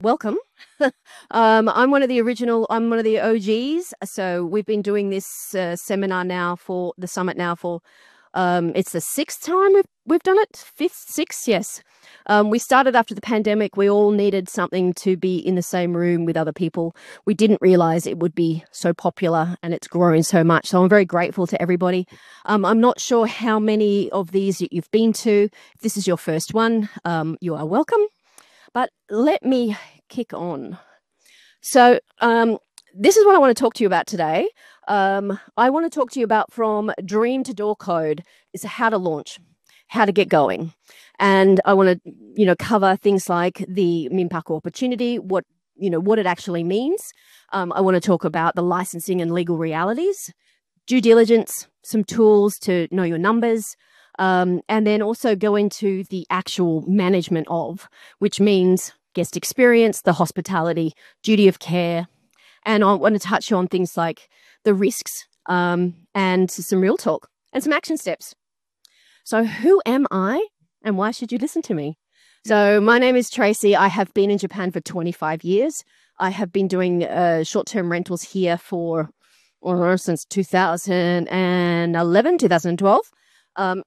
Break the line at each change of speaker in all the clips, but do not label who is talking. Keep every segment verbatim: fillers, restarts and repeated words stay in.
welcome. um, I'm one of the original, I'm one of the O Gs. So we've been doing this uh, seminar now for the summit now for, um, it's the sixth time we've, we've done it, fifth, sixth, yes. Um, we started after the pandemic. We all needed something to be in the same room with other people. We didn't realize it would be so popular and it's grown so much. So I'm very grateful to everybody. Um, I'm not sure how many of these you've been to. If this is your first one, um, you are welcome. But let me kick on. So um, this is what I want to talk to you about today. Um, I want to talk to you about from dream to door code is how to launch, how to get going. And I want to, you know, cover things like the Minpaku opportunity, what, you know, what it actually means. Um, I want to talk about the licensing and legal realities, due diligence, some tools to know your numbers, um, and then also go into the actual management of, which means guest experience, the hospitality, duty of care. And I want to touch on things like the risks um, and some real talk and some action steps. So who am I and why should you listen to me? So my name is Tracy. I have been in Japan for twenty-five years. I have been doing uh, short-term rentals here for or since two thousand eleven, two thousand twelve. Um,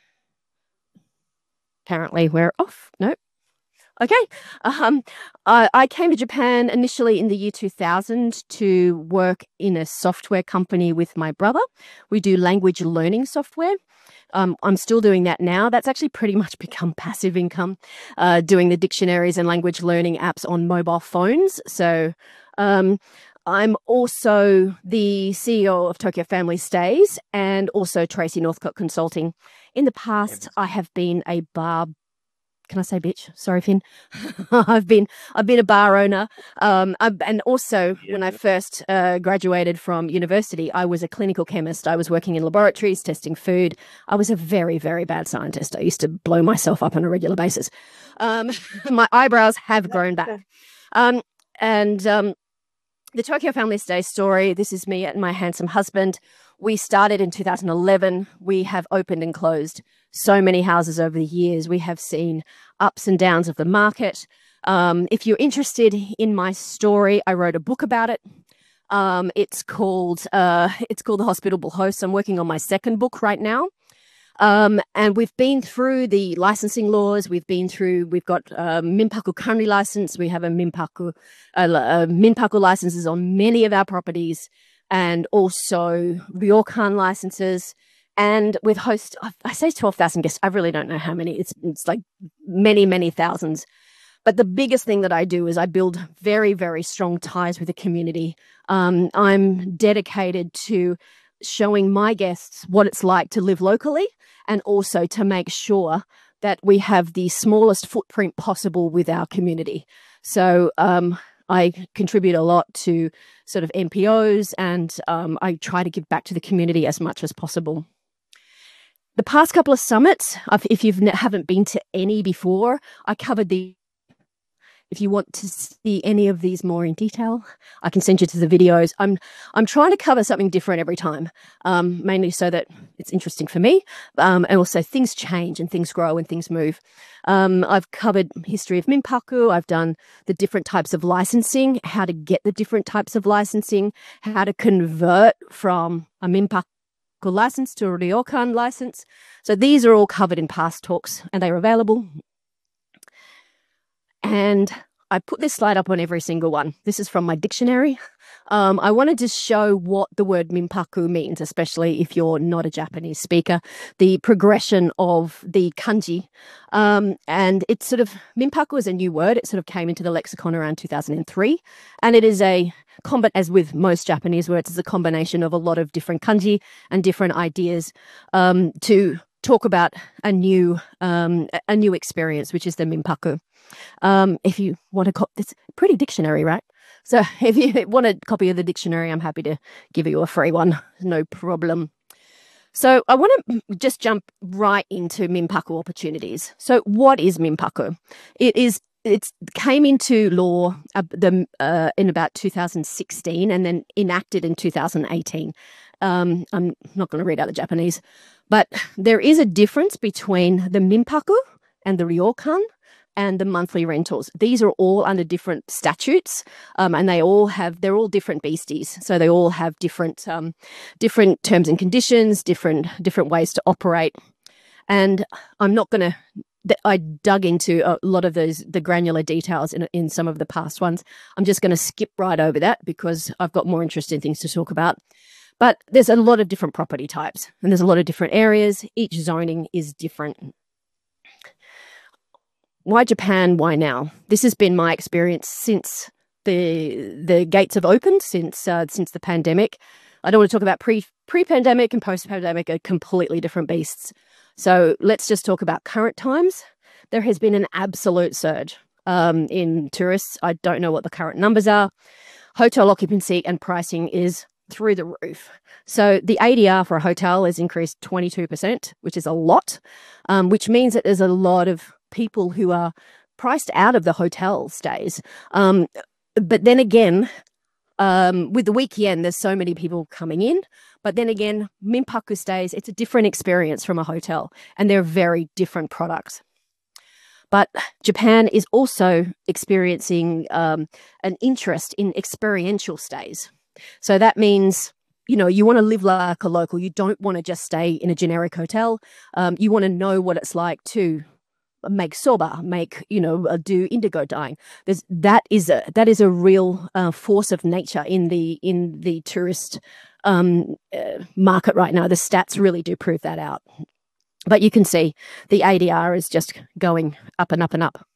apparently we're off. No. Okay. Um, I, I came to Japan initially in the year two thousand to work in a software company with my brother. We do language learning software. Um, I'm still doing that now. That's actually pretty much become passive income, uh, doing the dictionaries and language learning apps on mobile phones. So um, I'm also the C E O of Tokyo Family Stays and also Tracy Northcott Consulting. In the past, I have been a bar Can I say bitch? Sorry, Finn. I've been I've been a bar owner, um, I, and also yeah. when I first uh, graduated from university, I was a clinical chemist. I was working in laboratories, testing food. I was a very, very bad scientist. I used to blow myself up on a regular basis. Um, my eyebrows have grown back, um, and um, the Tokyo Family Stay story. This is me and my handsome husband. We started in two thousand eleven. We have opened and closed so many houses over the years. We have seen ups and downs of the market. Um, if you're interested in my story, I wrote a book about it. Um, it's called uh, it's called The Hospitable Host. I'm working on my second book right now. Um, and we've been through the licensing laws. We've been through, we've got a Minpaku Kanri license. We have a Minpaku, uh, uh, Minpaku licenses on many of our properties, and also Ryokan licenses. And with host, I say twelve thousand guests. I really don't know how many. It's, it's like many, many thousands. But the biggest thing that I do is I build very, very strong ties with the community. Um, I'm dedicated to showing my guests what it's like to live locally and also to make sure that we have the smallest footprint possible with our community. So um, I contribute a lot to sort of N P Os and um, I try to give back to the community as much as possible. The past couple of summits, if you haven't been to any before, I covered the If you want to see any of these more in detail, I can send you to the videos. I'm I'm trying to cover something different every time, um, mainly so that it's interesting for me. Um, and also things change and things grow and things move. Um, I've covered history of Minpaku. I've done the different types of licensing, how to get the different types of licensing, how to convert from a Minpaku license to a Ryokan license. So these are all covered in past talks and they're available. And I put this slide up on every single one. This is from my dictionary. Um, I wanted to show what the word Minpaku means, especially if you're not a Japanese speaker, the progression of the kanji. Um, and it's sort of, Minpaku is a new word. It sort of came into the lexicon around two thousand three. And it is a, as with most Japanese words, it's a combination of a lot of different kanji and different ideas um, to talk about a new um, a new experience, which is the Minpaku. Um, if you want to, it's a pretty dictionary, right? So if you want a copy of the dictionary, I'm happy to give you a free one, no problem. So I want to just jump right into Minpaku opportunities. So what is Minpaku? It is It came into law uh, the, uh, in about two thousand sixteen and then enacted in two thousand eighteen. Um, I'm not going to read out the Japanese, but there is a difference between the Minpaku and the Ryokan and the monthly rentals. These are all under different statutes, um, and they all have, they're all different beasties. So they all have different, um, different terms and conditions, different, different ways to operate. And I'm not going to, I dug into a lot of those, the granular details in, in some of the past ones. I'm just going to skip right over that because I've got more interesting things to talk about. But there's a lot of different property types and there's a lot of different areas. Each zoning is different. Why Japan? Why now? This has been my experience since the the gates have opened, since uh, since the pandemic. I don't want to talk about pre pre-pandemic and post-pandemic are completely different beasts. So let's just talk about current times. There has been an absolute surge um, in tourists. I don't know what the current numbers are. Hotel occupancy and pricing is through the roof. So the A D R for a hotel has increased twenty-two percent, which is a lot, um, which means that there's a lot of people who are priced out of the hotel stays. Um, but then again, um, with the weekend, there's so many people coming in. But then again, Minpaku stays, it's a different experience from a hotel, and they're very different products. But Japan is also experiencing um, an interest in experiential stays. So that means, you know, you want to live like a local. You don't want to just stay in a generic hotel. Um, you want to know what it's like to make soba, make, you know, uh, do indigo dyeing. There's that is a that is a real uh, force of nature in the in the tourist um, uh, market right now. The stats really do prove that out. But you can see the A D R is just going up and up and up.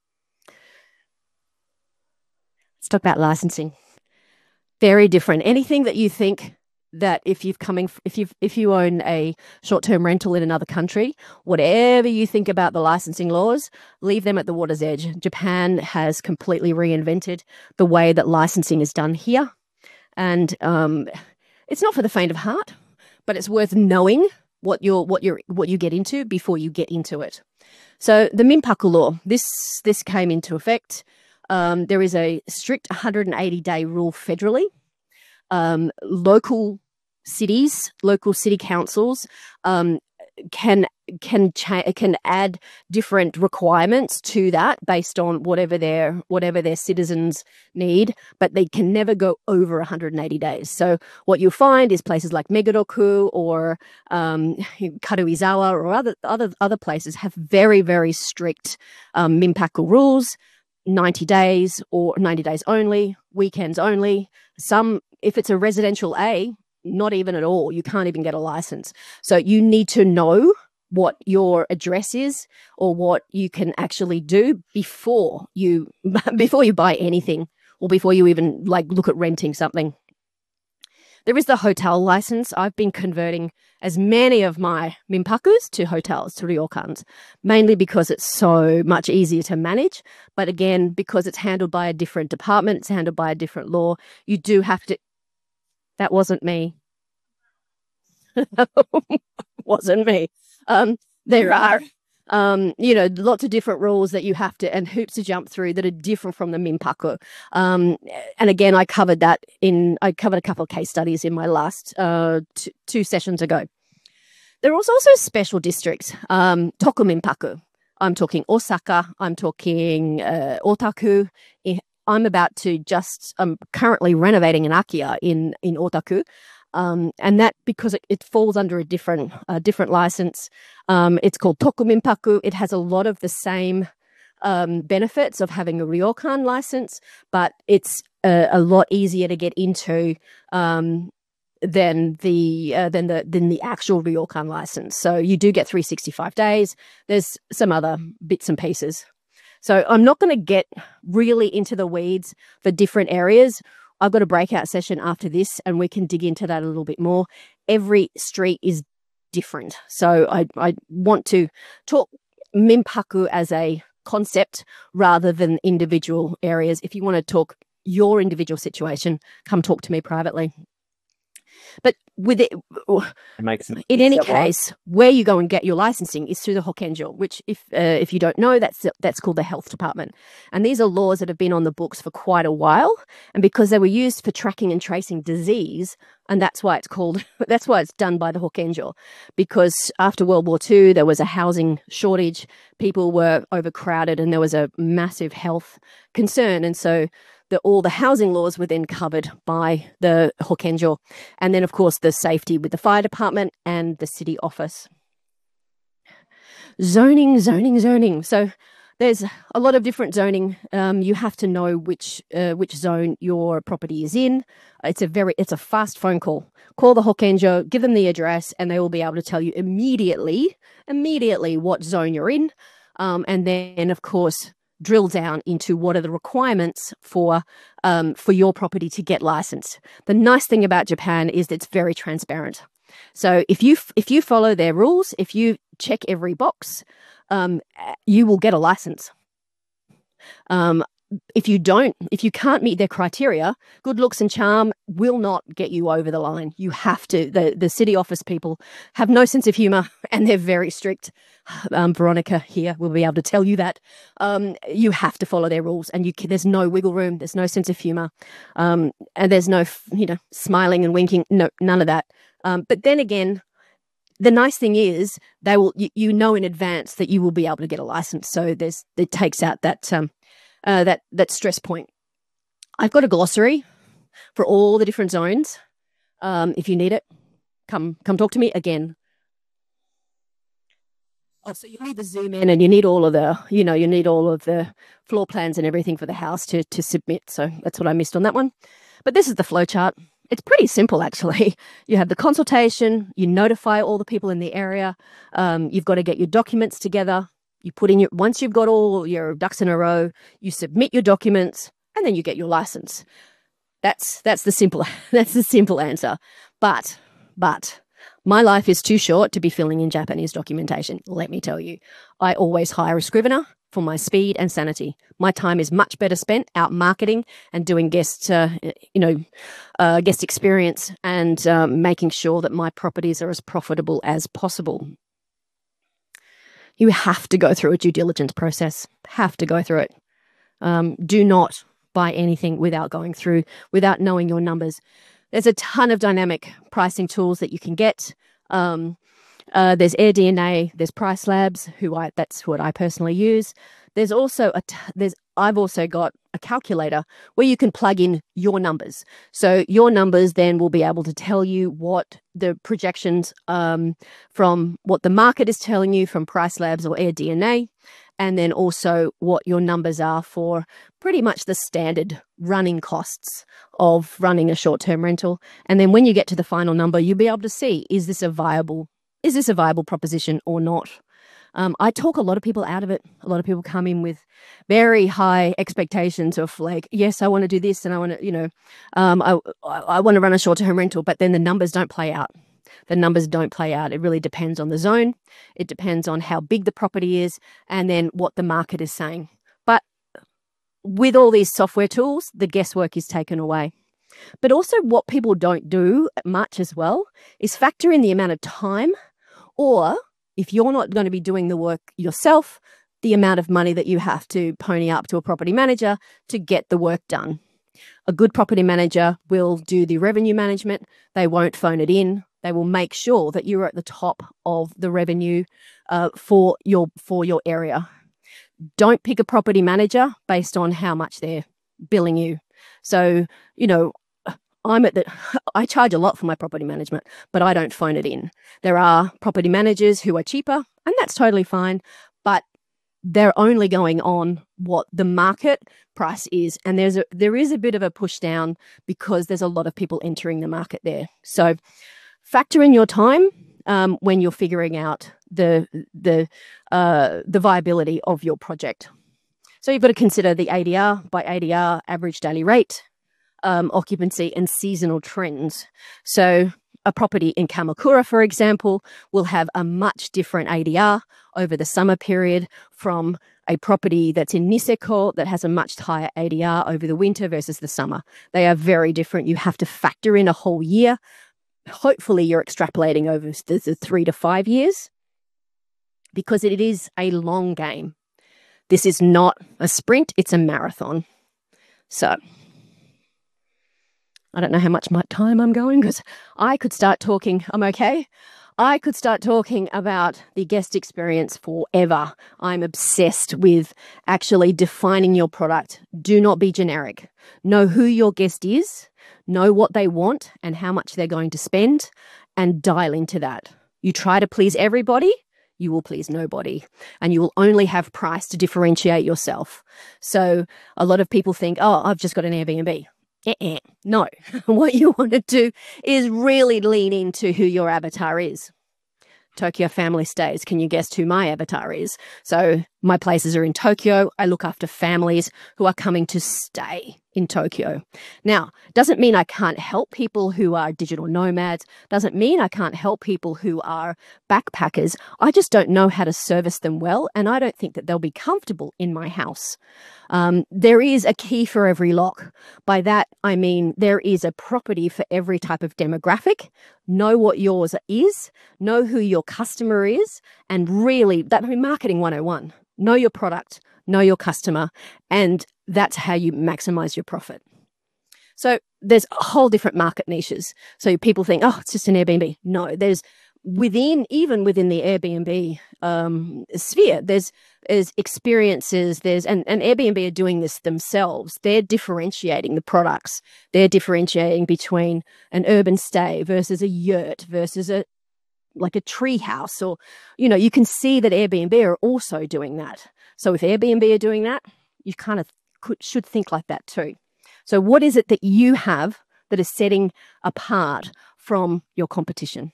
Let's talk about licensing. Very different. Anything that you think that if you've coming, if you if you own a short-term rental in another country, whatever you think about the licensing laws, leave them at the water's edge. Japan has completely reinvented the way that licensing is done here, and um, it's not for the faint of heart, but it's worth knowing what you're what you're what you get into before you get into it. So the Minpaku law, this this came into effect. Um, there is a strict one hundred eighty day rule federally. Um, local cities, local city councils um, can can cha- can add different requirements to that based on whatever their whatever their citizens need, but they can never go over one hundred eighty days. So what you'll find is places like Megadoku or um, Karuizawa or other other other places have very very strict um, Minpaku rules. ninety days or ninety days only, weekends only. Some, if it's a residential A, not even at all. You can't even get a license. So you need to know what your address is or what you can actually do before you before you buy anything or before you even like look at renting something. There is the hotel license. I've been converting as many of my Minpakus to hotels, to ryokans, mainly because it's so much easier to manage. But again, because it's handled by a different department, it's handled by a different law, you do have to... That wasn't me. Wasn't me. Um, there are... Um, you know, lots of different rules that you have to, and hoops to jump through that are different from the Minpaku. Um, and again, I covered that in, I covered a couple of case studies in my last uh, t- two sessions ago. There was also special districts, um, Toku Minpaku. I'm talking Osaka, I'm talking uh, Otaku. I'm about to just, I'm currently renovating an Akiya in, in Otaku. Um, and that because it, it falls under a different uh, different license. Um, it's called Toku Minpaku. It has a lot of the same um, benefits of having a ryokan license, but it's a, a lot easier to get into um, than the uh, than the than the actual ryokan license. So you do get three hundred sixty-five days. There's some other bits and pieces. So I'm not going to get really into the weeds for different areas. I've got a breakout session after this and we can dig into that a little bit more. Every street is different. So I, I want to talk Minpaku as a concept rather than individual areas. If you want to talk your individual situation, come talk to me privately. But with it,
it makes sense.
In any case, right? Where you go and get your licensing is through the Hokenjo, which, if uh, if you don't know, that's that's called the health department. And these are laws that have been on the books for quite a while. And because they were used for tracking and tracing disease And that's why it's called, that's why it's done by the Hokenjo, because after World War Two, there was a housing shortage. People were overcrowded and there was a massive health concern. And so the, all the housing laws were then covered by the Hokenjo. And then, of course, the safety with the fire department and the city office. Zoning, zoning, zoning. So there's a lot of different zoning. Um, you have to know which uh, which zone your property is in. It's a very it's a fast phone call. Call the Hokenjo, give them the address, and they will be able to tell you immediately, immediately what zone you're in. Um, and then, of course, drill down into what are the requirements for um, for your property to get licensed. The nice thing about Japan is that it's very transparent. So if you if you follow their rules, if you check every box, um, you will get a license. Um, if you don't, if you can't meet their criteria, good looks and charm will not get you over the line. You have to. The the city office people have no sense of humor and they're very strict. Um, Veronica here will be able to tell you that. Um, you have to follow their rules, and you can, there's no wiggle room. There's no sense of humor, um, and there's no you know smiling and winking. No, none of that. Um, but then again, the nice thing is they will you, you know in advance that you will be able to get a license. So there's it takes out that um, uh, that that stress point. I've got a glossary for all the different zones. Um, if you need it, come come talk to me again. Oh, so you need the zoom in, and you need all of the you know you need all of the floor plans and everything for the house to to submit. So that's what I missed on that one. But this is the flow chart. It's pretty simple, actually. You have the consultation, you notify all the people in the area, um, you've got to get your documents together, you put in your, once you've got all your ducks in a row, you submit your documents, and then you get your license. That's, that's the simple, that's the simple answer. But, but, my life is too short to be filling in Japanese documentation, let me tell you. I always hire a scrivener for my speed and sanity. My time is much better spent out marketing and doing guest, uh, you know, uh, guest experience and um, making sure that my properties are as profitable as possible. You have to go through a due diligence process. Have to go through it. Um, do not buy anything without going through, without knowing your numbers. There's a ton of dynamic pricing tools that you can get. Um, uh, there's AirDNA, there's PriceLabs, who I that's what I personally use. There's also a t- there's I've also got a calculator where you can plug in your numbers. So your numbers then will be able to tell you what the projections um, from what the market is telling you from PriceLabs or AirDNA, and then also what your numbers are for pretty much the standard running costs of running a short-term rental. And then when you get to the final number, you'll be able to see, is this a viable, is this a viable proposition or not? Um, I talk a lot of people out of it. A lot of people come in with very high expectations of like, yes, I want to do this and I want to, you know, um, I, I want to run a short-term rental, but then the numbers don't play out. The numbers don't play out. It really depends on the zone. It depends on how big the property is and then what the market is saying. But with all these software tools, the guesswork is taken away. But also what people don't do much as well is factor in the amount of time, or if you're not going to be doing the work yourself, the amount of money that you have to pony up to a property manager to get the work done. A good property manager will do the revenue management. They won't phone it in. They will make sure that you're at the top of the revenue uh, for your for your area. Don't pick a property manager based on how much they're billing you. So, you know, I'm at the, I charge a lot for my property management, but I don't phone it in. There are property managers who are cheaper, and that's totally fine, but they're only going on what the market price is. And there's a, there is a bit of a push down because there's a lot of people entering the market there. So factor in your time um, when you're figuring out the, the, uh, the viability of your project. So you've got to consider the A D R by A D R, average daily rate, Um, occupancy and seasonal trends. So a property in Kamakura, for example, will have a much different A D R over the summer period from a property that's in Niseko that has a much higher A D R over the winter versus the summer. They are very different. You have to factor in a whole year. Hopefully you're extrapolating over the, the three to five years because it is a long game. This is not a sprint, it's a marathon. So I don't know how much my time I'm going because I could start talking. I'm okay. I could start talking about the guest experience forever. I'm obsessed with actually defining your product. Do not be generic. Know who your guest is, know what they want and how much they're going to spend, and dial into that. You try to please everybody, you will please nobody, and you will only have price to differentiate yourself. So a lot of people think, oh, I've just got an Airbnb. Uh-uh. No, what you want to do is really lean into who your avatar is. Tokyo Family Stays. Can you guess who my avatar is? So my places are in Tokyo. I look after families who are coming to stay in Tokyo. Now, doesn't mean I can't help people who are digital nomads. Doesn't mean I can't help people who are backpackers. I just don't know how to service them well, and I don't think that they'll be comfortable in my house. Um, there is a key for every lock. By that, I mean there is a property for every type of demographic. Know what yours is, know who your customer is, and really, that I mean, marketing one oh one. Know your product, know your customer, and that's how you maximize your profit. So there's a whole different market niches. So people think, oh, it's just an Airbnb. No, there's within, even within the Airbnb um, sphere, there's, there's experiences, there's, and, and Airbnb are doing this themselves. They're differentiating the products. They're differentiating between an urban stay versus a yurt versus a, like a tree house, or, you know, you can see that Airbnb are also doing that. So if Airbnb are doing that, you kind of could, should think like that too. So what is it that you have that is setting apart from your competition?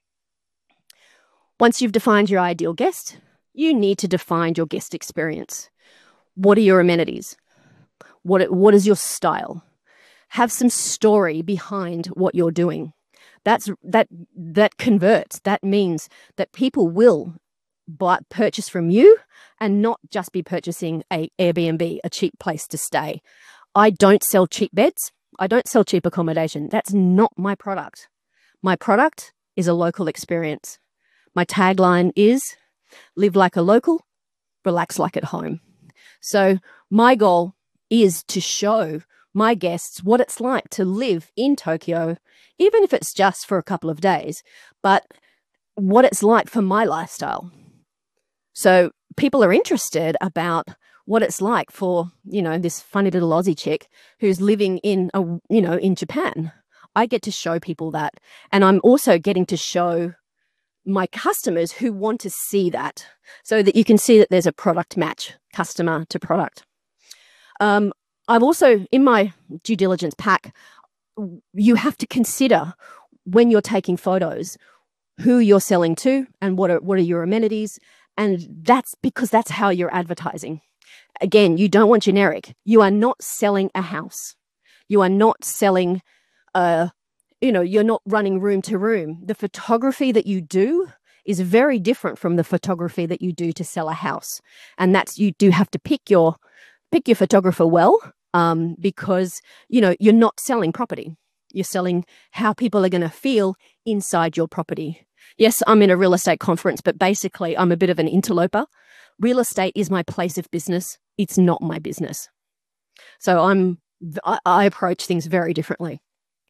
Once you've defined your ideal guest, you need to define your guest experience. What are your amenities? What, what is your style? Have some story behind what you're doing. That's, that, that converts. That means that people will buy, purchase from you and not just be purchasing a Airbnb, a cheap place to stay. I don't sell cheap beds. I don't sell cheap accommodation. That's not my product. My product is a local experience. My tagline is live like a local, relax like at home. So my goal is to show my guests what it's like to live in Tokyo, even if it's just for a couple of days, but what it's like for my lifestyle. So people are interested about what it's like for, you know, this funny little Aussie chick who's living in, a, you know, in Japan. I get to show people that. And I'm also getting to show my customers who want to see that, so that you can see that there's a product match, customer to product. Um, I've also, in my due diligence pack, you have to consider when you're taking photos, who you're selling to and what are, what are your amenities. And that's because that's how you're advertising. Again, you don't want generic. You are not selling a house. You are not selling, uh, you know, you're not running room to room. The photography that you do is very different from the photography that you do to sell a house. And that's, you do have to pick your, pick your photographer well, um, because, you know, you're not selling property. You're selling how people are going to feel inside your property. Yes, I'm in a real estate conference, but basically I'm a bit of an interloper. Real estate is my place of business. It's not my business. So I'm, I, I approach things very differently.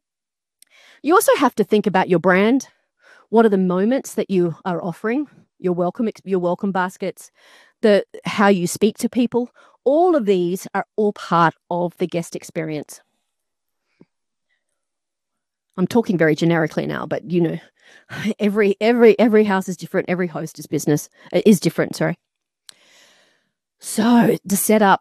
You also have to think about your brand. What are the moments that you are offering? Your welcome, your welcome baskets, the how you speak to people. All of these are all part of the guest experience. I'm talking very generically now, but you know, every every every house is different. Every host is business uh, is different. Sorry. So the setup.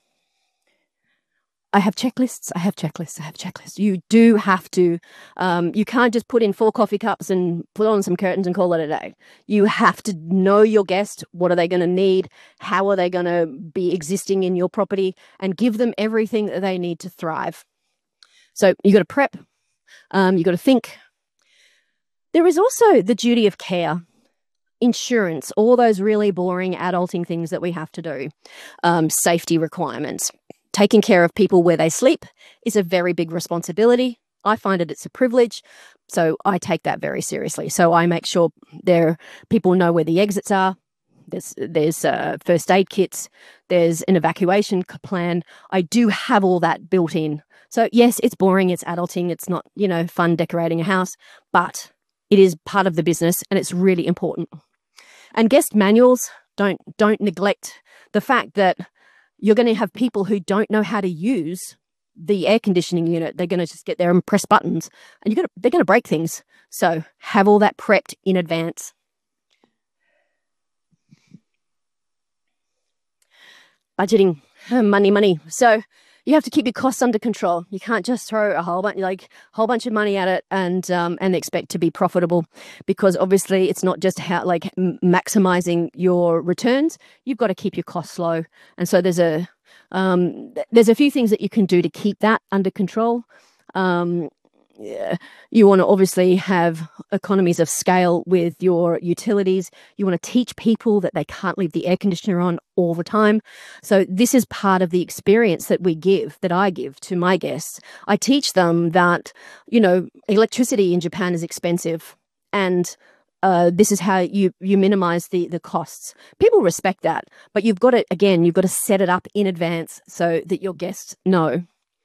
I have checklists. I have checklists. I have checklists. You do have to. Um, you can't just put in four coffee cups and put on some curtains and call it a day. You have to know your guest. What are they going to need? How are they going to be existing in your property? And give them everything that they need to thrive. So you got to prep. Um, you got to think. There is also the duty of care, insurance, all those really boring adulting things that we have to do, um, safety requirements. Taking care of people where they sleep is a very big responsibility. I find it it's a privilege, so I take that very seriously. So I make sure there people know where the exits are. There's there's uh, first aid kits. There's an evacuation plan. I do have all that built in So yes, it's boring, it's adulting, it's not, you know, fun decorating a house, but it is part of the business and it's really important. And guest manuals, don't don't neglect the fact that you're going to have people who don't know how to use the air conditioning unit. They're going to just get there and press buttons, and you're going to, they're going to break things. So have all that prepped in advance. Budgeting, money, money. So you have to keep your costs under control. You can't just throw a whole bunch, like a whole bunch of money at it and um, and expect to be profitable, because obviously it's not just how like m- maximizing your returns. You've got to keep your costs low, and so there's a um, th- there's a few things that you can do to keep that under control. Um, yeah, you want to obviously have economies of scale with your utilities. You want to teach people that they can't leave the air conditioner on all the time. So this is part of the experience that we give, that I give to my guests. I teach them that, you know, electricity in Japan is expensive, and uh, this is how you you minimize the the costs. People respect that, but you've got to, again, you've got to set it up in advance so that your guests know.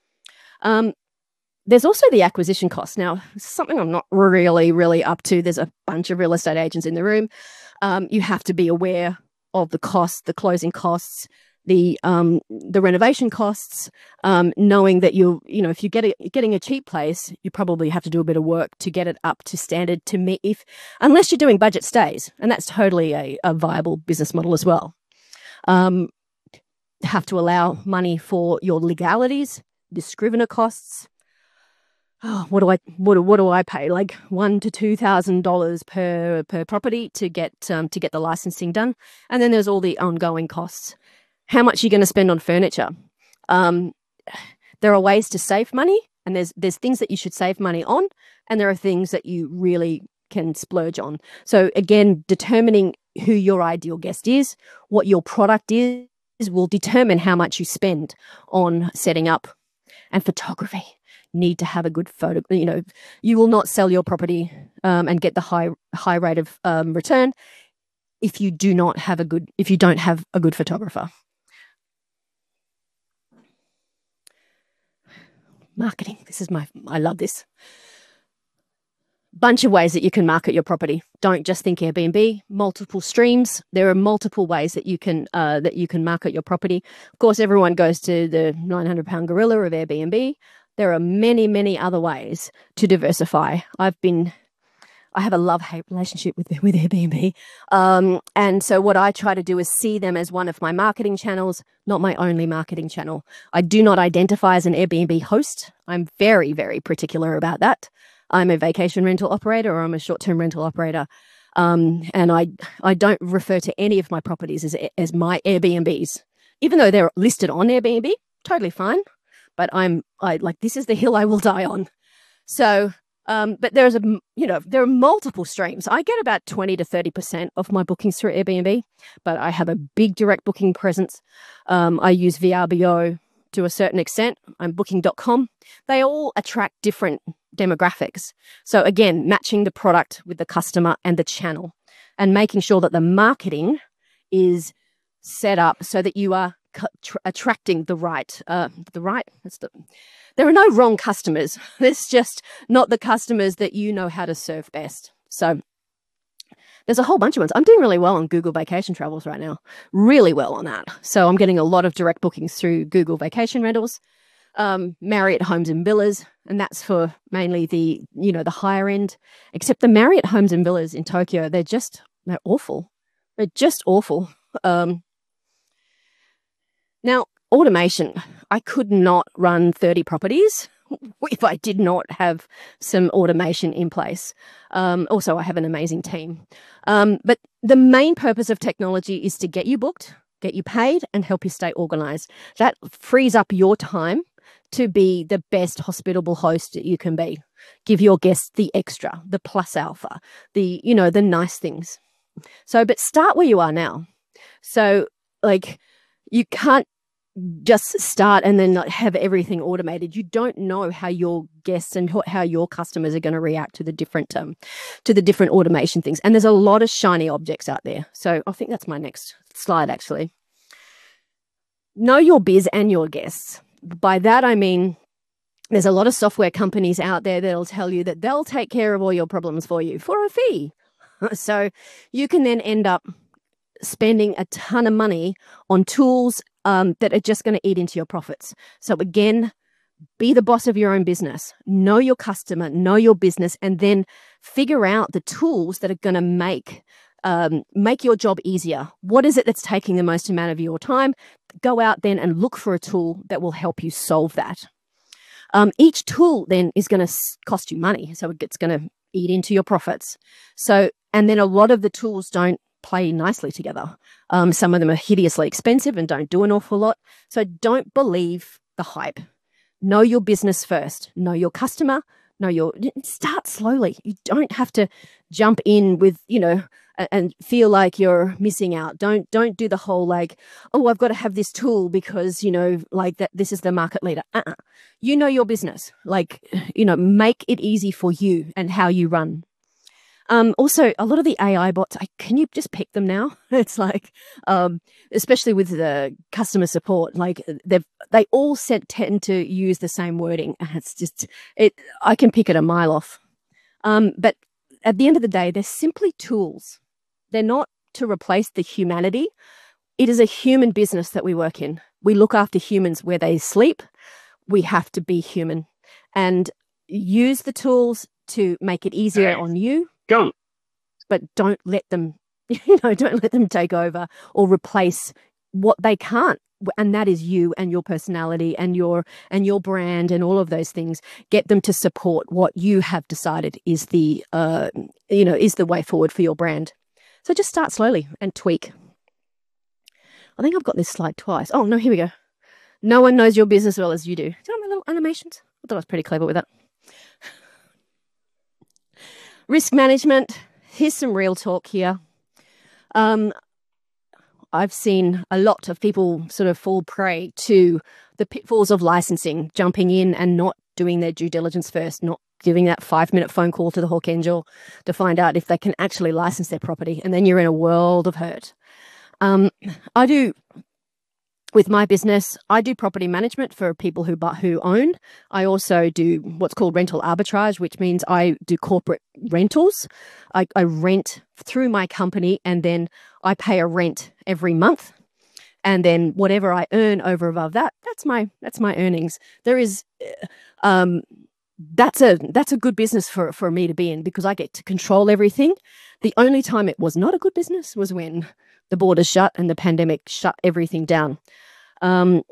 Um, There's also the acquisition cost. Now, something I'm not really, really up to. There's a bunch of real estate agents in the room. Um, you have to be aware of the costs, the closing costs, the um, the renovation costs, um, knowing that you you know, if you get a, getting a cheap place, you probably have to do a bit of work to get it up to standard to meet, if unless you're doing budget stays, and that's totally a, a viable business model as well. Um, have to allow money for your legalities, the scrivener costs. Oh, what do I what do, what do I pay? Like one to two thousand dollars per per property to get um, to get the licensing done, and then there's all the ongoing costs. How much are you going to spend on furniture? Um, there are ways to save money, and there's there's things that you should save money on, and there are things that you really can splurge on. So again, determining who your ideal guest is, what your product is, will determine how much you spend on setting up. And photography. Need to have a good photo. You know, you will not sell your property um, and get the high high rate of um, return if you do not have a good if you don't have a good photographer. Marketing. This is my I love this. Bunch of ways that you can market your property. Don't just think Airbnb. Multiple streams. There are multiple ways that you can uh, that you can market your property. Of course, everyone goes to the nine hundred pound gorilla of Airbnb. There are many, many other ways to diversify. I've been, I have a love-hate relationship with with Airbnb, um, and so what I try to do is see them as one of my marketing channels, not my only marketing channel. I do not identify as an Airbnb host. I'm very, very particular about that. I'm a vacation rental operator, or I'm a short-term rental operator, um, and I I don't refer to any of my properties as as my Airbnbs, even though they're listed on Airbnb. Totally fine. But I'm, I like, this is the hill I will die on. So, um, but there's a, you know, there are multiple streams. I get about twenty to thirty percent of my bookings through Airbnb, but I have a big direct booking presence. Um, I use V R B O to a certain extent. I'm booking dot com. They all attract different demographics. So again, matching the product with the customer and the channel, and making sure that the marketing is set up so that you are attracting the right, uh, the right, that's the, there are no wrong customers. There's just not the customers that you know how to serve best. So there's a whole bunch of ones. I'm doing really well on Google Vacation Travels right now, really well on that. So I'm getting a lot of direct bookings through Google Vacation Rentals, um, Marriott Homes and Villas, and that's for mainly the, you know, the higher end, except the Marriott Homes and Villas in Tokyo, they're just, they're awful. They're just awful. Um, Now, automation. I could not run thirty properties if I did not have some automation in place. Um, also, I have an amazing team. Um, but the main purpose of technology is to get you booked, get you paid, and help you stay organized. That frees up your time to be the best hospitable host that you can be. Give your guests the extra, the plus alpha, the, you know, the nice things. So, but start where you are now. So, like, you can't just start and then not have everything automated. You don't know how your guests and how your customers are going to react to the different um, to the different automation things. And there's a lot of shiny objects out there. So I think that's my next slide, actually. Know your biz and your guests. By that, I mean, there's a lot of software companies out there that'll tell you that they'll take care of all your problems for you for a fee. So you can then end up spending a ton of money on tools um, that are just going to eat into your profits. So again, be the boss of your own business. Know your customer, know your business, and then figure out the tools that are going to make um, make your job easier. What is it that's taking the most amount of your time? Go out then and look for a tool that will help you solve that. Um, each tool then is going to cost you money, so it's going to eat into your profits. So, and then a lot of the tools don't play nicely together. Um, some of them are hideously expensive and don't do an awful lot. So don't believe the hype. Know your business first. Know your customer. Know your, start slowly. You don't have to jump in with, you know, and feel like you're missing out. Don't don't do the whole like, oh, I've got to have this tool because, you know, like that this is the market leader. Uh-uh. You know your business. Like, you know, make it easy for you and how you run. Um, also, a lot of the A I bots, I, can you just pick them now? It's like, um, especially with the customer support, like they've they all set, tend to use the same wording. It's just, it. I can pick it a mile off. Um, but at the end of the day, they're simply tools. They're not to replace the humanity. It is a human business that we work in. We look after humans where they sleep. We have to be human and use the tools to make it easier on you.
Go.
But don't let them, you know, don't let them take over or replace what they can't. And that is you and your personality and your and your brand and all of those things. Get them to support what you have decided is the, uh, you know, is the way forward for your brand. So just start slowly and tweak. I think I've got this slide twice. Oh, no, here we go. No one knows your business as well as you do. Do you know my little animations? I thought I was pretty clever with that. Risk management. Here's some real talk here. Um, I've seen a lot of people sort of fall prey to the pitfalls of licensing, jumping in and not doing their due diligence first, not giving that five-minute phone call to the Hawk Angel to find out if they can actually license their property, and then you're in a world of hurt. Um, I do, with my business, I do property management for people who who own. I also do what's called rental arbitrage, which means I do corporate rentals. I, I rent through my company, and then I pay a rent every month. And then whatever I earn over above that, that's my that's my earnings. There is, um, that's a that's a good business for for me to be in because I get to control everything. The only time it was not a good business was when the borders shut and the pandemic shut everything down. Um,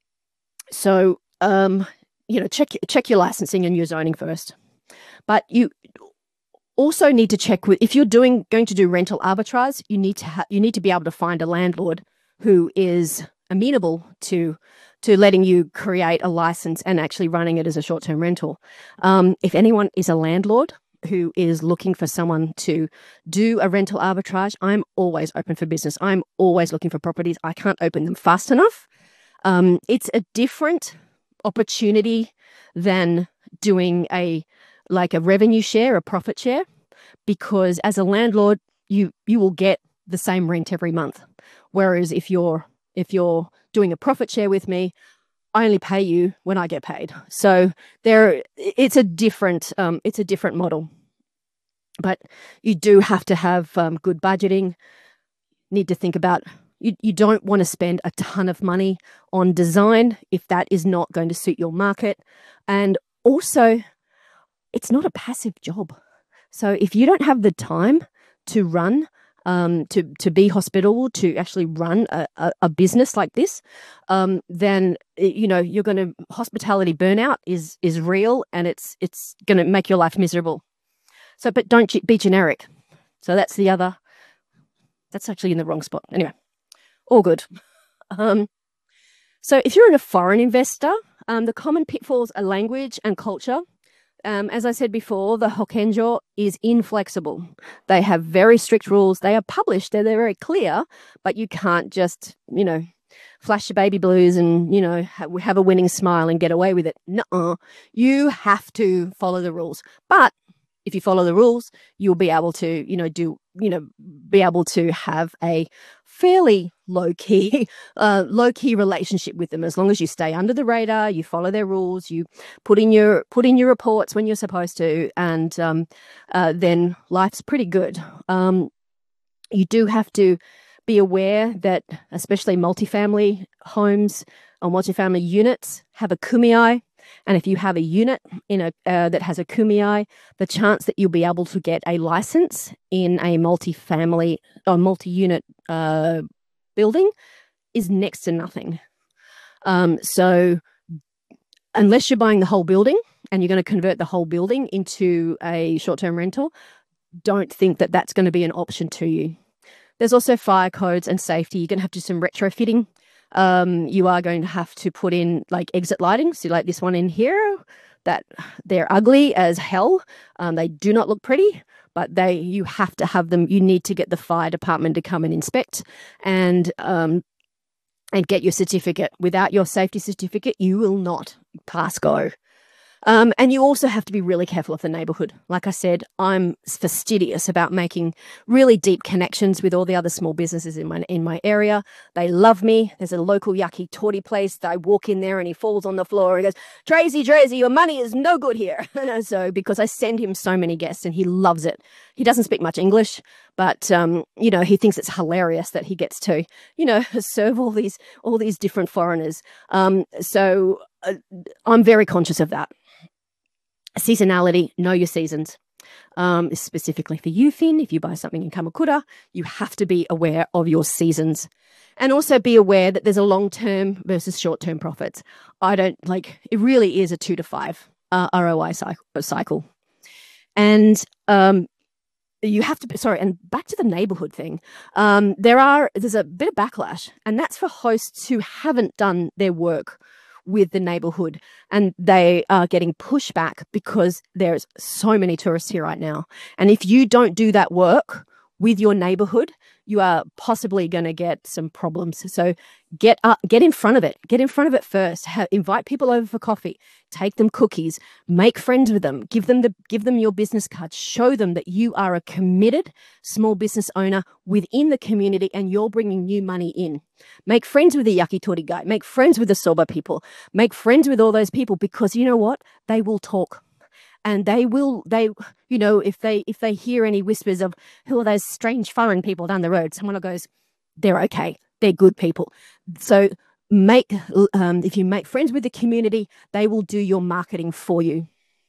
so um, you know, check check your licensing and your zoning first, but you also need to check with if you're doing going to do rental arbitrage. You need to ha- you need to be able to find a landlord who is amenable to to letting you create a license and actually running it as a short-term rental. Um, if anyone is a landlord who is looking for someone to do a rental arbitrage, I'm always open for business. I'm always looking for properties. I can't open them fast enough. Um, it's a different opportunity than doing a like a revenue share, a profit share, because as a landlord, you you will get the same rent every month. Whereas if you're if you're doing a profit share with me, I only pay you when I get paid. So there, it's a different um, it's a different model. But you do have to have um, good budgeting. Need to think about you. You don't want to spend a ton of money on design if that is not going to suit your market, and also it's not a passive job. So if you don't have the time to run. Um, to to be hospitable, to actually run a, a, a business like this, um, then you know you're going to hospitality burnout is is real, and it's it's going to make your life miserable. So, but don't be generic. So that's the other. That's actually in the wrong spot. Anyway, all good. Um, so if you're a foreign investor, um, the common pitfalls are language and culture. Um, as I said before, the Hokenjo is inflexible. They have very strict rules. They are published. They're, they're very clear, but you can't just, you know, flash your baby blues and, you know, ha- have a winning smile and get away with it. No, you have to follow the rules. But if you follow the rules, you'll be able to, you know, do, you know, be able to have a fairly low key, uh, low key relationship with them as long as you stay under the radar, you follow their rules, you put in your put in your reports when you're supposed to, and um, uh, then life's pretty good. Um, you do have to be aware that, especially multifamily homes or multifamily units, have a kumiai. And if you have a unit in a uh, that has a kumiai, the chance that you'll be able to get a license in a multifamily or multi-unit uh, building is next to nothing. Um, so unless you're buying the whole building and you're going to convert the whole building into a short-term rental, don't think that that's going to be an option to you. There's also fire codes and safety. You're going to have to do some retrofitting. Um, you are going to have to put in like exit lighting. So like this one in here, that they're ugly as hell. Um, they do not look pretty, but they you have to have them. You need to get the fire department to come and inspect and um, and get your certificate. Without your safety certificate, you will not pass go. Um, and you also have to be really careful of the neighborhood. Like I said, I'm fastidious about making really deep connections with all the other small businesses in my in my area. They love me. There's a local yakitori place that I walk in there and he falls on the floor and goes, Tracy, Tracy, your money is no good here. So because I send him so many guests and he loves it. He doesn't speak much English, but um, you know, he thinks it's hilarious that he gets to, you know, serve all these all these different foreigners. Um, so uh, I'm very conscious of that. Seasonality, know your seasons. Um, specifically for you, Finn, if you buy something in Kamakura, you have to be aware of your seasons. And also be aware that there's a long-term versus short-term profits. I don't, like, it really is a two to five uh, R O I cycle. And um, you have to, sorry, and back to the neighborhood thing. Um, there are, there's a bit of backlash, and that's for hosts who haven't done their work with the neighborhood, and they are getting pushback because there's so many tourists here right now. And if you don't do that work with your neighborhood, you are possibly going to get some problems. So get up, get in front of it. Get in front of it first. Ha- invite people over for coffee. Take them cookies. Make friends with them. Give them the give them your business cards. Show them that you are a committed small business owner within the community and you're bringing new money in. Make friends with the yakitori guy. Make friends with the soba people. Make friends with all those people, because you know what? They will talk. And they will, they, you know, if they if they hear any whispers of who are those strange foreign people down the road, someone goes, they're okay, they're good people. So make, um, if you make friends with the community, they will do your marketing for you.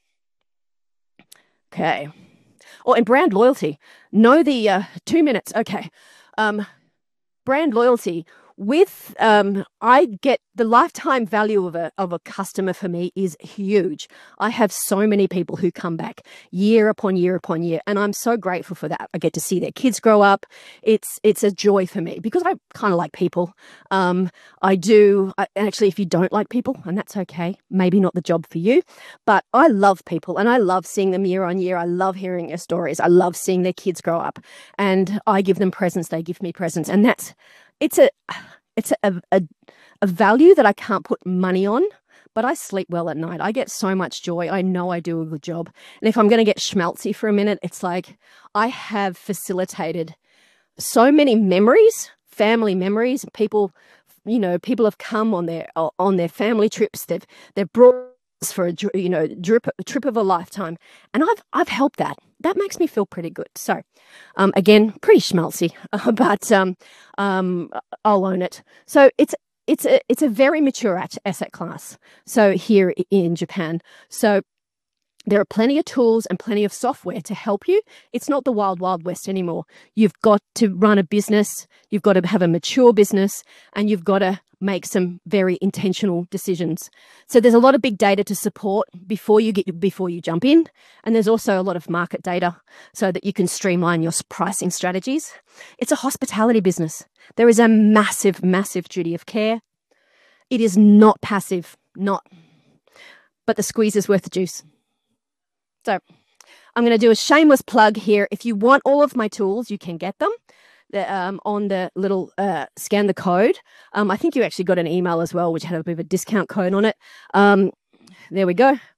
Okay. Or in brand loyalty, know the uh, two minutes. Okay. Um, brand loyalty. With, um, I get the lifetime value of a of a customer for me is huge. I have so many people who come back year upon year upon year, and I'm so grateful for that. I get to see their kids grow up. It's it's a joy for me because I kind of like people. Um, I do. I, actually, if you don't like people, and that's okay, maybe not the job for you, but I love people, and I love seeing them year on year. I love hearing their stories. I love seeing their kids grow up, and I give them presents. They give me presents, and that's. It's a, it's a, a, a value that I can't put money on, but I sleep well at night. I get so much joy. I know I do a good job. And if I'm going to get schmaltzy for a minute, it's like I have facilitated so many memories, family memories. People, you know, people have come on their on their family trips. They've they've brought us for a you know trip a trip of a lifetime, and I've I've helped that. That makes me feel pretty good. So, um, again, pretty schmaltzy, uh, but um, um, I'll own it. So it's it's a it's a very mature asset class. So here in Japan, so there are plenty of tools and plenty of software to help you. It's not the wild, wild west anymore. You've got to run a business. You've got to have a mature business, and you've got to make some very intentional decisions. So there's a lot of big data to support before you get before you jump in, and there's also a lot of market data so that you can streamline your pricing strategies. It's a hospitality business. There is a massive, massive duty of care. It is not passive, not, but the squeeze is worth the juice. So I'm going to do a shameless plug here. If you want all of my tools, you can get them. The, um, on the little uh, scan the code. Um, I think you actually got an email as well, which had a bit of a discount code on it. Um, there we go.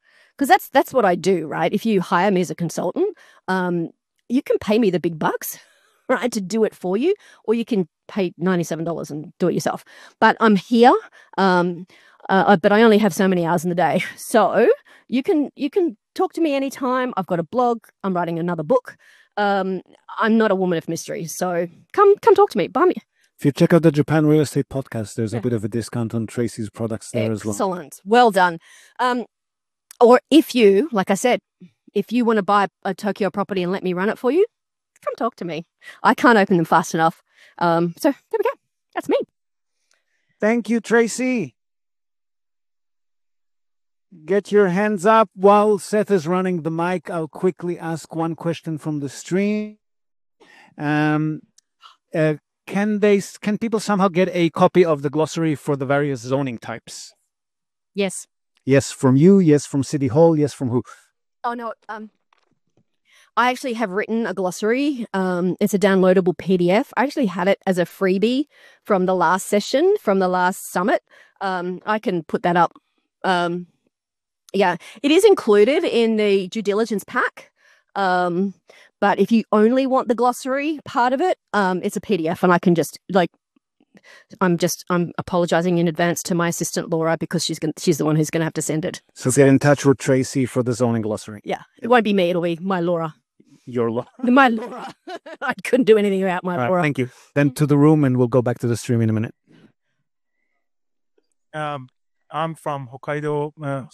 because that's that's what I do, right? If you hire me as a consultant, um, you can pay me the big bucks, right, to do it for you, or you can pay ninety-seven dollars and do it yourself. But I'm here, um, uh, but I only have so many hours in the day, so you can you can talk to me anytime. I've got a blog. I'm writing another book. Um, I'm not a woman of mystery, so come come talk to me. Buy me.
If you check out the Japan Real Estate Podcast, there's
Yeah.
a bit of a discount on Tracy's products there as well.
Excellent. Well done. Um, or if you, like I said, if you want to buy a Tokyo property and let me run it for you, come talk to me. I can't open them fast enough. Um, so there we go. That's me.
Thank you, Tracy. Get your hands up while Seth is running the mic. I'll quickly ask one question from the stream. Um, uh, can they? Can people somehow get a copy of the glossary for the various zoning types?
Yes.
Yes, from you. Yes, from City Hall. Yes, from who?
Oh no. Um, I actually have written a glossary. Um, it's a downloadable P D F. I actually had it as a freebie from the last session, from the last summit. Um, I can put that up. Um, yeah, it is included in the due diligence pack. Um, but if you only want the glossary part of it, um, it's a P D F, and I can just like, I'm just I'm apologizing in advance to my assistant Laura because she's gonna, she's the one who's going to have to send it.
So get in touch with Tracy for the zoning glossary.
Yeah, it won't be me; it'll be my Laura.
Your Laura.
My Laura. I couldn't do anything without my
All right,
Laura.
thank you. Then to the room, and we'll go back to the stream in a minute.
Um, I'm from Hokkaido. Uh,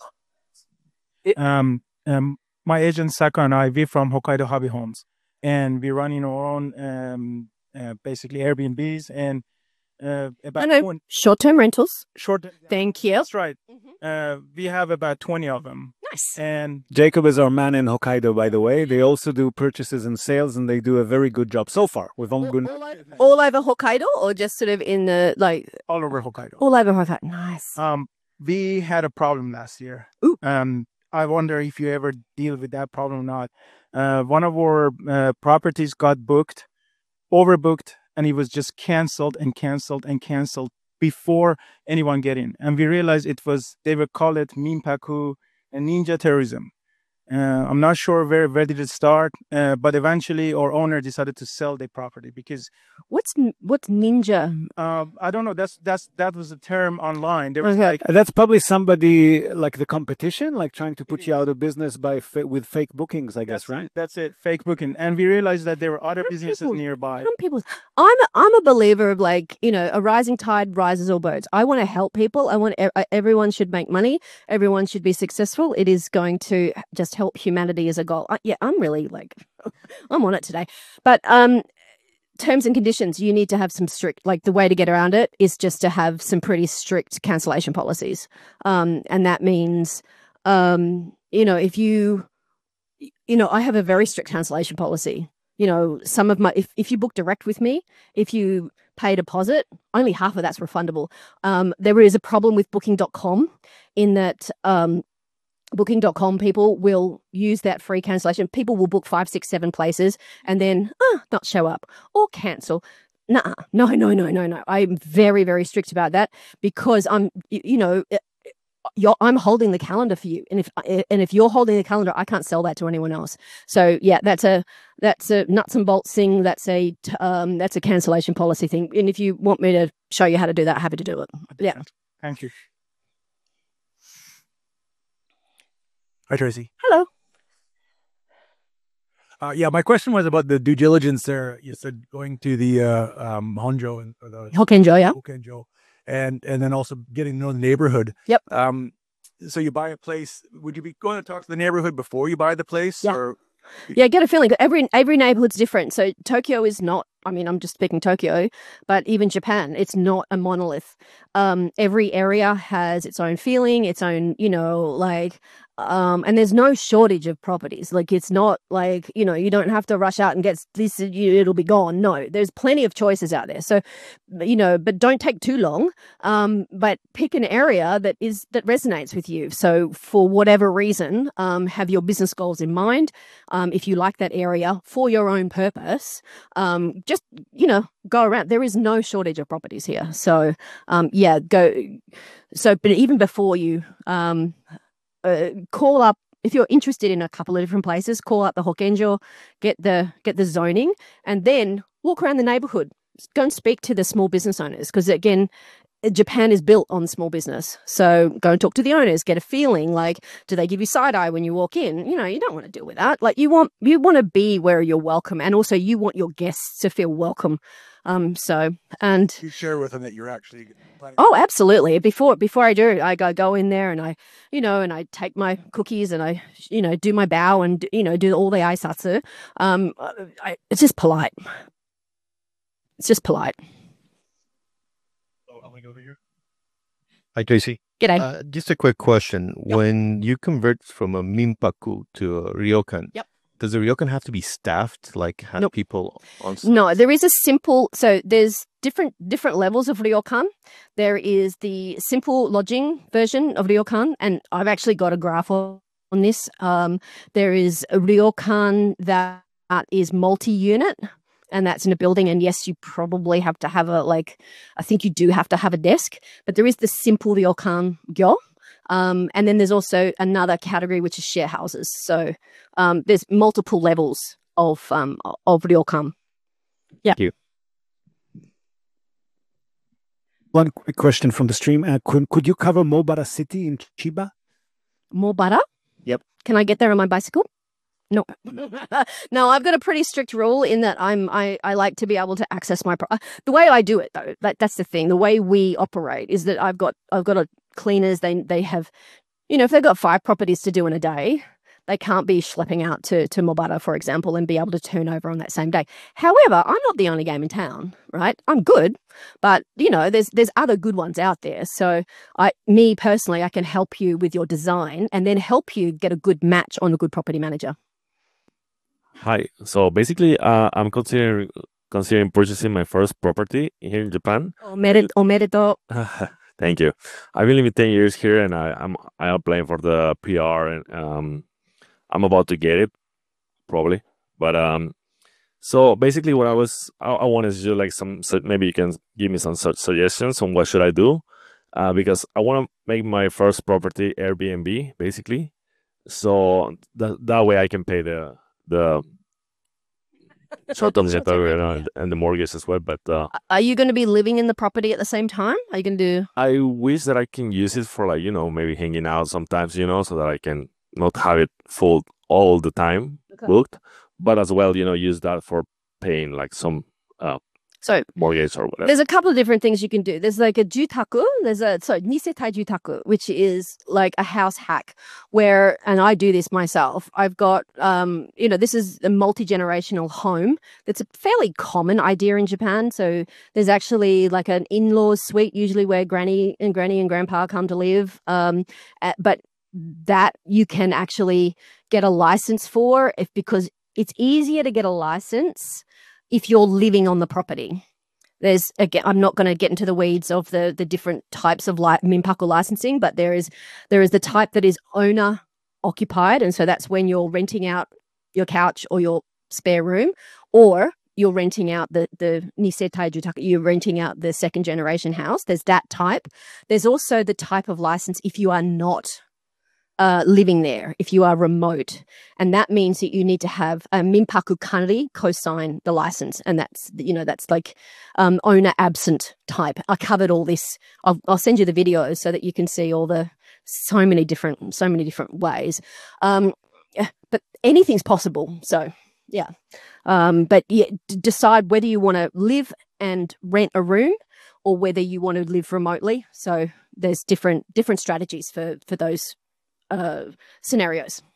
um, um, my agent Saka and I, we're from Hokkaido Hobby Homes, and we're running our own, um, uh, basically Airbnbs and uh, about
I know.
twenty
Short-term rentals.
short.
Thank you.
That's right.
Mhm.
Uh, we have about twenty of them,
Nice.
and
Jacob is our man in Hokkaido, by the way. They also do purchases and sales, and they do a very good job so far. We've only been
All, over, all over Hokkaido, or just sort of in the like
all over Hokkaido.
all over Hokkaido. Nice.
Um, we had a problem last year.
Ooh.
Um, I wonder if you ever deal with that problem or not. Uh, one of our uh, properties got booked, overbooked, and it was just canceled and canceled and canceled before anyone get in. And we realized it was, they would call it Minpaku and ninja terrorism. Uh, I'm not sure where, where did it start, uh, but eventually our owner decided to sell the property because
What's what's ninja?
uh, I don't know. That's that's that was a term online. There was
Okay.
like
That's probably somebody like the competition, like trying to put you out of business by fa- with fake bookings, I guess,
that's,
right?
That's it, fake booking. And we realized that there were other
Some
businesses
people-
nearby.
Some people. I'm a, I'm a believer of like you know a rising tide rises all boats. I want to help people. I want e- everyone should make money. Everyone should be successful. It is going to just help humanity as a goal. I, yeah, I'm really like I'm on it today. But um. Terms and conditions, you need to have some strict, like the way to get around it is just to have some pretty strict cancellation policies. Um, and that means, um, you know, if you, you know, I have a very strict cancellation policy. You know, some of my, if, if you book direct with me, if you pay a deposit, only half of that's refundable. Um, there is a problem with booking dot com in that, um, booking dot com people will use that free cancellation. People will book five, six, seven places and then uh, not show up or cancel. Nah, no, no, no, no, no. I'm very, very strict about that because I'm, you, you know, you're, I'm holding the calendar for you, and if and if you're holding the calendar, I can't sell that to anyone else. So yeah, that's a that's a nuts and bolts thing. That's a um that's a cancellation policy thing. And if you want me to show you how to do that, happy to do it. Yeah.
Thank you. Hi, Tracy.
Hello.
Uh, yeah, my question was about the due diligence there. You said going to the uh, um, Honjo and or the
Hokenjo, yeah.
Hokenjo, and and then also getting to know the neighborhood.
Yep.
Um, so you buy a place. Would you be going to talk to the neighborhood before you buy the place?
Yeah.
Or
Yeah, get a feeling. Every every neighborhood's different. So Tokyo is not. I mean, I'm just speaking Tokyo, but even Japan, it's not a monolith. Um, every area has its own feeling, its own, you know, like, um, and there's no shortage of properties. Like, it's not like, you know, you don't have to rush out and get this, you, it'll be gone. No, there's plenty of choices out there. So, you know, but don't take too long. Um, but pick an area that is that resonates with you. So, for whatever reason, um, have your business goals in mind. Um, if you like that area for your own purpose, um, just, you know, go around. There is no shortage of properties here. So, um, yeah, go. So, but even before you, um, uh, call up. If you're interested in a couple of different places, call up the Hokenjo, get the get the zoning, and then walk around the neighborhood. Go and speak to the small business owners, because again, Japan is built on small business. So go and talk to the owners, get a feeling like, do they give you side eye when you walk in? You know, you don't want to deal with that. Like you want you want to be where you're welcome, and also you want your guests to feel welcome. Um, so and
You share with them that you're actually planning.
oh, absolutely. Before before I do, I go go in there and I, you know, and I take my cookies and I, you know, do my bow and you know do all the aisatsu. Um, I, it's just polite. It's just polite.
Oh, I'm gonna go over here.
Hi, Tracy.
G'day.
Uh, just a quick question.
Yep.
When you convert from a minpaku to a ryokan,
Yep.
does the ryokan have to be staffed, like have
Nope.
people on s-
No, there is a simple. So there's different different levels of ryokan. There is the simple lodging version of ryokan, and I've actually got a graph on on this. Um, there is a ryokan that is multi-unit, and that's in a building. And yes, you probably have to have a like. I think you do have to have a desk, but there is the simple ryokan gyo. Um, and then there's also another category which is share houses. So um, there's multiple levels of um, of ryokan. Yeah.
Thank you.
One quick question from the stream. Uh, could, could you cover Mobara City in Chiba?
Mobara?
Yep.
Can I get there on my bicycle? No. No, I've got a pretty strict rule in that I'm I, I like to be able to access my pro- the way I do it though. That, that's the thing. The way we operate is that I've got I've got a cleaners. They they have, you know, if they've got five properties to do in a day, they can't be schlepping out to to Mobara, for example, and be able to turn over on that same day. However, I'm not the only game in town, right? I'm good, but you know, there's there's other good ones out there. So I, me personally, I can help you with your design and then help you get a good match on a good property manager.
Hi. So basically, uh, I'm considering considering purchasing my first property here in Japan.
Omedet- Omedeto.
Thank you. I've been living ten years here, and I, I'm I'm applying for the P R, and um, I'm about to get it probably. But um, so basically, what I was I, I wanted to do like some so maybe you can give me some such suggestions on what should I do, uh, because I want to make my first property Airbnb basically, so that that way I can pay the the short-term rental, you know, and, and the mortgage as well. But uh,
Are you going to be living in the property at the same time? Are you going to do?
I wish that I can use it for like, you know, maybe hanging out sometimes, you know, so that I can not have it full all the time
Okay.
booked, but as well, you know, use that for paying like some uh,
So
mortgage or whatever.
there's a couple of different things you can do. There's like a jutaku. There's a so nisetai jutaku, which is like a house hack where, and I do this myself. I've got, um, you know, this is a multi-generational home. That's a fairly common idea in Japan. So there's actually like an in-laws suite, usually where granny and granny and grandpa come to live. Um, uh, but that you can actually get a license for if because it's easier to get a license if you're living on the property. There's again, I'm not going to get into the weeds of the the different types of li- minpaku licensing, but there is there is the type that is owner occupied, and so that's when you're renting out your couch or your spare room, or you're renting out the the nisetai jutaku, you're renting out the second generation house. There's that type. There's also the type of license if you are not Uh, living there, if you are remote, and that means that you need to have a minpaku kanri co-sign the license, and that's you know that's like um, owner absent type. I covered all this. I'll, I'll send you the videos so that you can see all the so many different so many different ways. Um, yeah, but anything's possible. So yeah, um, but yeah, d- decide whether you want to live and rent a room or whether you want to live remotely. So there's different different strategies for for those uh, scenarios.